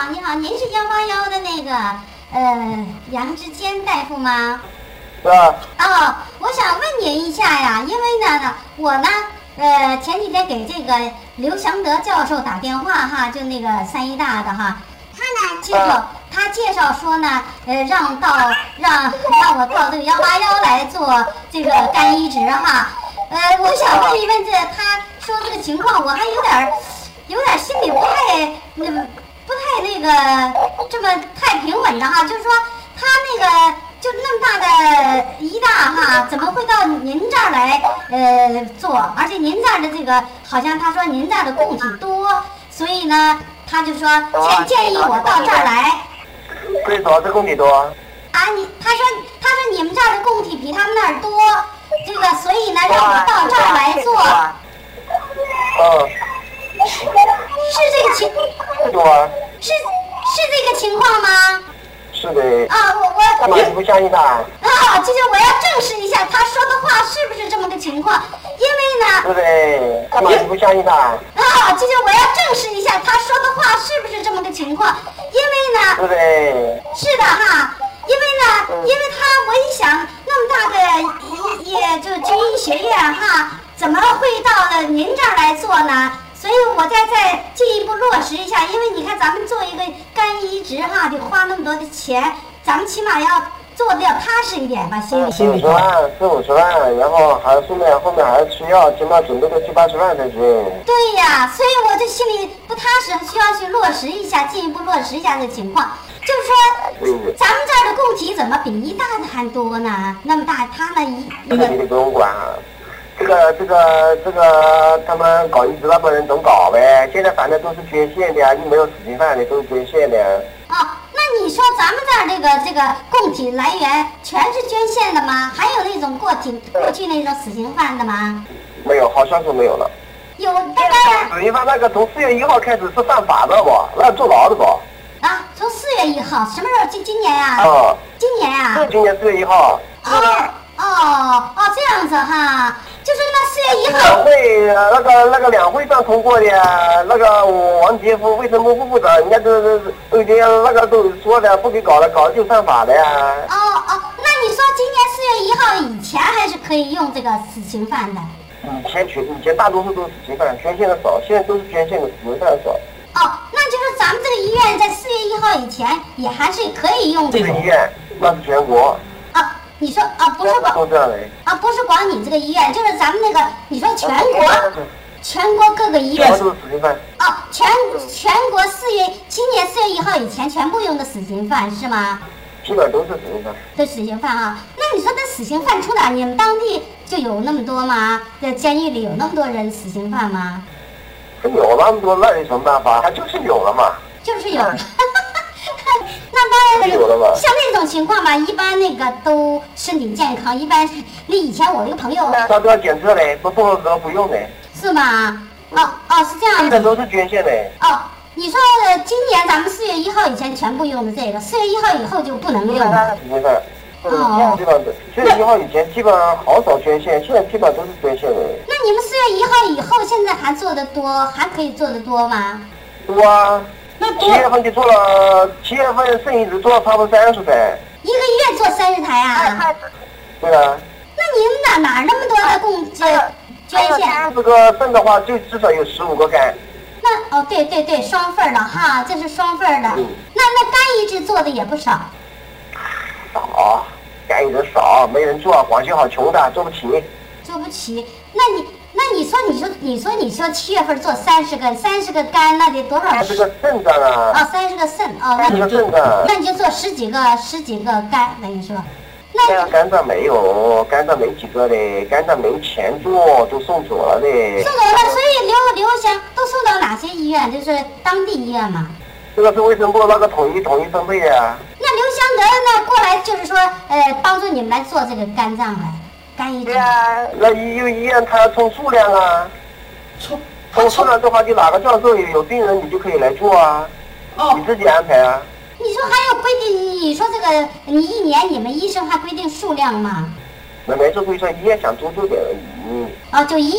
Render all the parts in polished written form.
你好，您是181的那个杨志坚大夫吗？ 是啊。 哦，我想问您一下呀，因为呢，我呢，前几天给这个刘祥德教授打电话哈，就那个3医大的哈，他介绍说呢，让我到这个181来做这个肝移植哈，我想问一问他说这个情况，我还有点心里不太那个这么太平稳的哈，就是说他那个就那么大的医大哈，怎么会到您这儿来做？而且您这儿的这个好像他说您这儿的供体多，所以呢他就说建议我到这儿来。 为啥这供体多？啊， 他说你们这儿的供体比他们那儿多，这个所以呢让我到这儿来做。是这个情？是这个情况吗？ 是的。 啊， 干嘛你不相信他？ 就是我要证实一下他说的话是不是这么个情况，因为呢。 是的。干嘛你不相信他？ 就是我要证实一下他说的话是不是这么个情况，因为呢。 是的。 是的哈，因为我一想那么大的就军医学院哈，怎么会到了您这儿来做呢？所以我再进一步落实一下，因为你看咱们做一个肝移植哈，得花那么多的钱，咱们起码要做的要踏实一点吧，心里。 40万，40-50万，然后还后面还吃药，起码准备个70-80万才行。 对呀，所以我这心里不踏实，需要去落实一下，进一步落实一下这情况。就是说，咱们这儿的供体怎么比医大的还多呢？那么大，他那这个你得不用管啊。这个，他们搞移植那帮人总搞呗。现在反正都是捐献的呀，又没有死刑犯的，都是捐献的。 那你说咱们这儿这个供体来源全是捐献的吗？还有那种过去那种死刑犯的吗？ 没有，好像是没有了。 有大概。 死刑犯那个从4月1号开始是犯法的不？那坐牢的不？ 从4月1号，什么时候？今年呀？今年呀？ 今年4月1号。 这样子哈，就是那4月1号。 那个两会上通过的，那个王杰夫卫生部副部长，人家都已经那个都说的，不给搞了，搞就犯法的呀。 那你说今年4月1号以前还是可以用这个死刑犯的？ 以前大多数都是死刑犯，捐献的少，现在都是捐献的死刑犯少。 那就是咱们这个医院在4月1号以前也还是可以用的。 这个医院那是全国。 你说不是不是光你这个医院，就是咱们那个，你说全国各个医院。 全都是死刑犯。 全国今年4月1号以前全部用的死刑犯是吗？ 基本都是死刑犯。 都死刑犯啊？那你说这死刑犯出哪？你们当地就有那么多吗？在监狱里有那么多人死刑犯吗？ 有那么多，那有什么办法？他就是有了嘛。 就是有。那当然，像那种情况吧，一般那个都身体健康，一般是。那以前我一个朋友， 他都要检测嘞，不合格不用的。 是吗？是这样子。 现在都是捐献的。 你说今年咱们4月1号以前全部用的这个，4月1号以后就不能用了。 没事。基本4月1号以前基本上好少捐献，现在基本都是捐献的。 那你们4月1号以后现在还做得多，还可以做得多吗？ 多啊。那7月份就做了，7月份肾移植做了差不多30台。 一个月做30台啊？ 对啊。 那你们哪那么多的捐献？ 这个肾的话，就至少有15个肝。 那对，双份的哈，这是双份的。那肝移植做的也不少。 少，肝移植少，没人做，广西好穷的，做不起。 做不起？你说7月份做30个肝，那得多少 ？30个肾脏啊。 30个肾那你就做十几个肝，等于说。 那肝脏没有，肝脏没几个的，肝脏没钱做，都送走了的。 送走了，所以刘翔都送到哪些医院？就是当地医院嘛。 这个是卫生部那个统一分配的。 那刘翔德那过来就是说，帮助你们来做这个肝脏来。肝移植。 那医院他要充数量啊，充数量的话，就哪个教授有病人，你就可以来做啊，你自己安排啊。 你说还有规定？你说这个，你一年你们医生还规定数量吗？ 没做规定，医院想多做点而已。 就医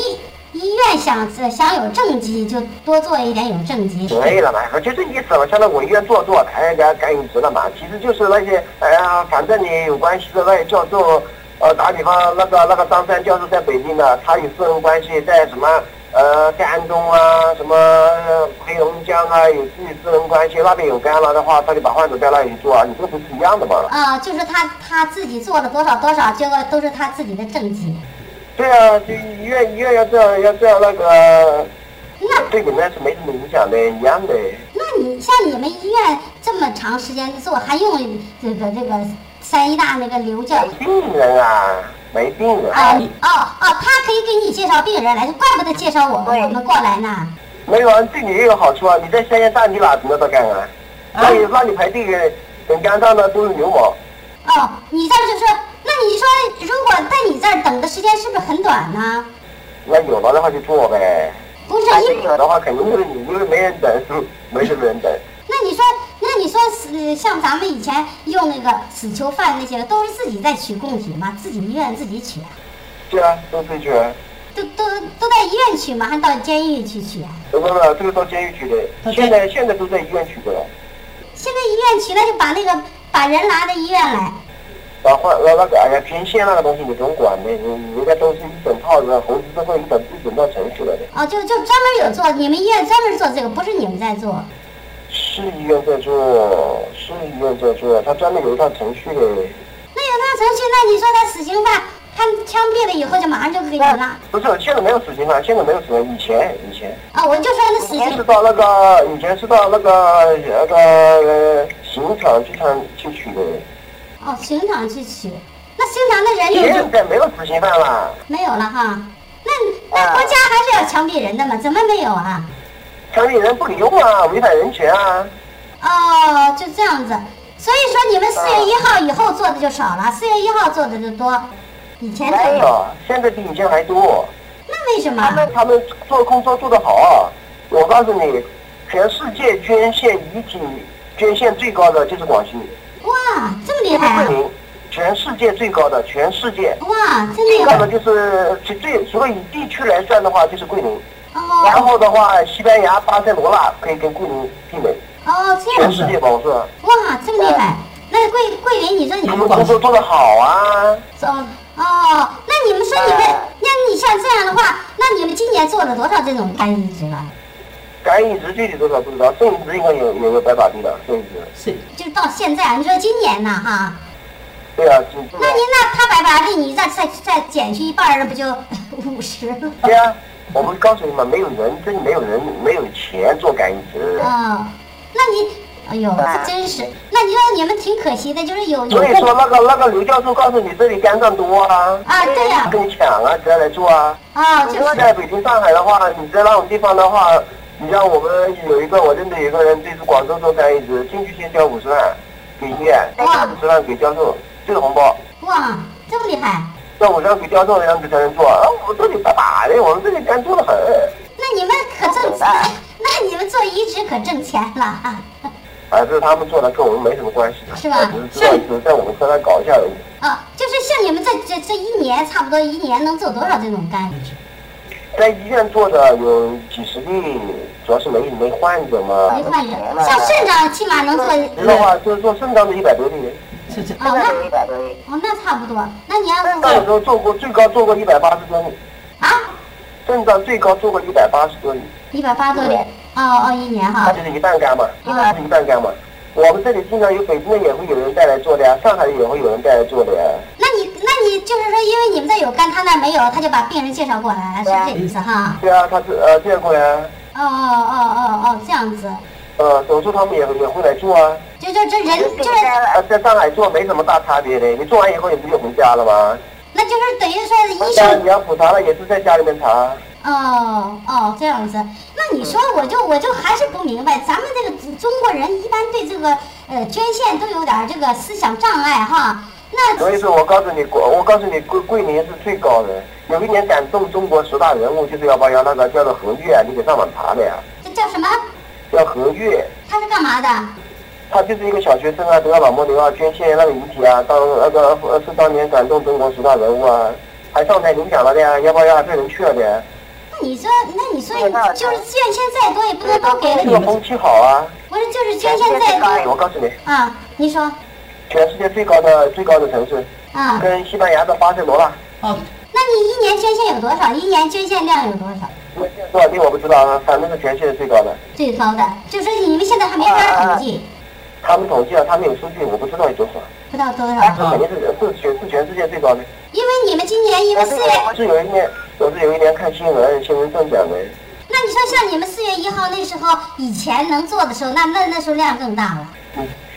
医院想有政绩，就多做一点有政绩。 对了嘛，就这意思嘛。现在我医院做才干移植了嘛，其实就是那些反正你有关系的那些教授，打比方那个张三教授在北京的，他有私人关系在什么山东啊，什么黑龙江啊，有自己私人关系，那边有干了的话，他就把患者带那里做啊，你这不是一样的吗？ 就是他自己做了多少，结果都是他自己的政绩。 对啊，就医院要这样那个，对你们是没什么影响的，一样的。 那你像你们医院这么长时间做，还用这个3医大那个刘教？ 没病人啊，没病人。 他可以给你介绍病人来，怪不得介绍我们过来呢。 没有啊，对你也有好处啊！你在3医大，你哪知道他干啊？那你排队等肝脏的都是牛毛。 你这就是，那你说如果在你这儿等的时间是不是很短呢？ 那有了的话就做呗。 不是， 有的话肯定就是你，因为没人等，没什么人等。 那你说像咱们以前用那个死囚犯那些，都是自己在取供体嘛，自己医院自己取。 对啊，都自己取。 都在医院取嘛，还到监狱去取？ 不，这个到监狱取的。现在都在医院取的。 现在医院取了，就把人拿到医院来。 那个捐献那个东西你不用管的，人家都是一整套的，红十字会一整套程序来的。 就专门有做，你们医院专门做这个，不是你们在做？ 是医院在做，他专门有一套程序的。 那有套程序，那你说他死刑犯，他枪毙了以后就马上就可以了？ 不是，现在没有死刑犯，以前。 我就说那死刑。 以前是到那个刑场去取的。 刑场去取，那刑场的人就现在没有死刑犯了。 没有了哈，那国家还是要枪毙人的嘛？怎么没有啊？ 枪毙人不理用啊，违反人权啊。 就这样子。所以说你们4月1号以后做的就少了，4月1号做的就多，以前没有，现在比以前还多。 那为什么？ 他们做工作做得好啊！我告诉你，全世界捐献遗体捐献最高的就是广西。 哇，这么厉害！ 全世界最高的，全世界。 哇，真厉害！ 最高的就是如果以地区来算的话，就是桂林。然后的话，西班牙巴塞罗那可以跟桂林媲美。 这样子。 全世界保证。 哇，这么厉害！那桂林，你说你们工作做得好啊。 那你们说那你像这样的话，那你们今年做了多少这种肝移植了？ 肝移植具体多少不知道，肾移植应该有个100把地的，肾移植。 就到现在，你说今年呢哈？ 对啊。 那他100把地，你再减去一半，不就50了？ 对啊，我们告诉你们，没有人，没有钱做肝移植。 那你，哎呦，这真是，那你说你们挺可惜的，就是有。 所以说那个刘教授告诉你这里肝脏多啊。 对呀。 跟你抢啊，直接来做啊。 就是在北京、上海的话，你在那种地方的话。你像我们我认得有一个人，这次广州做肝移植，进去先交50万给医院，50万给教授，这个红包。 哇，这么厉害！ 交50万给教授，然后才能做。我们这里打的，我们这里肝多得很。 那你们可挣钱，那你们做移植可挣钱了这是他们做的，跟我们没什么关系的。 是吧？ 只是在我们车上搞一下而已。 就是像你们这一年，差不多一年能做多少这种肝移植？ 在医院做的有几十例，主要是没患者嘛。 没患者，像肾脏起码能做。 的话，就是做肾脏的100多例。 那100多例。那差不多。那你要肾脏的时候最高做过180多例。肾脏最高做过180多例。 180多例。一年哈。 它就是一半肝嘛，是一半肝嘛。我们这里经常有北京的也会有人带来做的呀，上海的也会有人带来做的呀。 那你就是说，因为你们这有肝，他那没有，他就把病人介绍过来了，是这意思哈？ 对啊，他是介绍过来啊。 这样子。 手术他们也会来做啊。 这人就是在上海做没什么大差别的，你做完以后你不就回家了吗？ 那就是等于说医生。 你要普查了也是在家里面查。 这样子。那你说我就还是不明白，咱们这个中国人一般对这个捐献都有点这个思想障碍哈。那所以说我告诉你，桂林是最高的。有一年感动中国10大人物，就是180那个叫做何月，你给上网查的呀。 这叫什么？ 叫何月。 他是干嘛的？ 他就是一个小学生啊，得了脑膜瘤啊，捐献那个遗体啊，是当年感动中国10大人物啊，还上台领奖了的呀，180这人去了的。 那你说就是捐献再多也不能都给了你们。 这个风气好啊。 不是，就是捐献再多。 我告诉你。 啊，你说。 全世界最高的城市。 啊。 跟西班牙的巴塞罗那。 哦。那你一年捐献有多少？一年捐献量有多少？ 多少定我不知道，反正是全世界最高的。 最高的，就是你们现在还没法统计。 他们统计了，他们有数据，我不知道有多少。 不知道多少。 肯定是全世界最高的。 因为你们今年4月， 我是有一年看新闻中奖的。 那你说像你们4月1号那时候以前能做的时候，那时候量更大了。